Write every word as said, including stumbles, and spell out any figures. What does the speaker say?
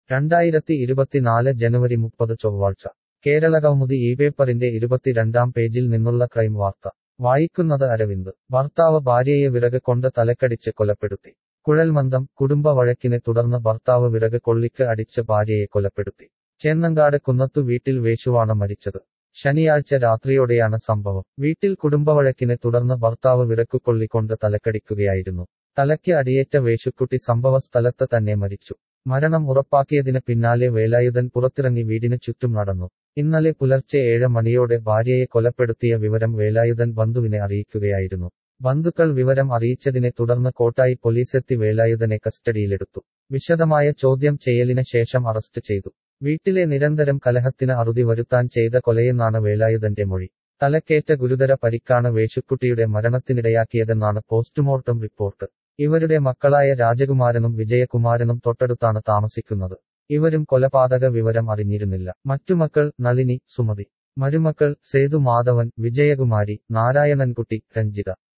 രണ്ടായിരത്തി ഇരുപത്തിനാല് ജനുവരി മുപ്പത് ചൊവ്വാഴ്ച കേരളകൗമുദി ഈ പേപ്പറിന്റെ ഇരുപത്തിരണ്ടാം പേജിൽ നിന്നുള്ള ക്രൈം വാർത്ത വായിക്കുന്നത് അരവിന്ദ്. ഭർത്താവ് ഭാര്യയെ വിറക് കൊണ്ട് തലക്കടിച്ച് കൊലപ്പെടുത്തി. കുഴൽമന്ദം. കുടുംബ വഴക്കിനെ തുടർന്ന് ഭർത്താവ് വിറക് കൊള്ളിക്ക് അടിച്ച് ഭാര്യയെ കൊലപ്പെടുത്തി. ചേന്നങ്കാട് കുന്നത്തു വീട്ടിൽ വേശുവാണ് മരിച്ചത്. ശനിയാഴ്ച രാത്രിയോടെയാണ് സംഭവം. വീട്ടിൽ കുടുംബവഴക്കിനെ തുടർന്ന് ഭർത്താവ് വിറക്കുകൊള്ളിക്കൊണ്ട് തലക്കടിക്കുകയായിരുന്നു. തലയ്ക്ക് അടിയേറ്റ വേശുക്കുട്ടി സംഭവ സ്ഥലത്ത് തന്നെ മരിച്ചു. മരണം ഉറപ്പാക്കിയതിന് പിന്നാലെ വേലായുധൻ പുറത്തിറങ്ങി വീടിന് ചുറ്റും നടന്നു. ഇന്നലെ പുലർച്ചെ ഏഴ് മണിയോടെ ഭാര്യയെ കൊലപ്പെടുത്തിയ വിവരം വേലായുധൻ ബന്ധുവിനെ അറിയിക്കുകയായിരുന്നു. ബന്ധുക്കൾ വിവരം അറിയിച്ചതിനെ തുടർന്ന് കോട്ടായി പോലീസെത്തി വേലായുധനെ കസ്റ്റഡിയിലെടുത്തു. വിശദമായ ചോദ്യം ചെയ്യലിന് ശേഷം അറസ്റ്റ് ചെയ്തു. വീട്ടിലെ നിരന്തരം കലഹത്തിന് അറുതി വരുത്താൻ ചെയ്ത കൊലയെന്നാണ് വേലായുധന്റെ മൊഴി. തലക്കേറ്റ ഗുരുതര പരിക്കാണ് വേശുക്കുട്ടിയുടെ മരണത്തിനിടയാക്കിയതെന്നാണ് പോസ്റ്റ്മോർട്ടം റിപ്പോർട്ട്. ഇവരുടെ മക്കളായ രാജകുമാരനും വിജയകുമാരനും തൊട്ടടുത്താണ് താമസിക്കുന്നത്. ഇവരും കൊലപാതക വിവരം അറിഞ്ഞിരുന്നില്ല. മറ്റു മക്കൾ നളിനി, സുമതി. മരുമക്കൾ സേതു മാധവൻ, വിജയകുമാരി, നാരായണൻകുട്ടി, രഞ്ജിത.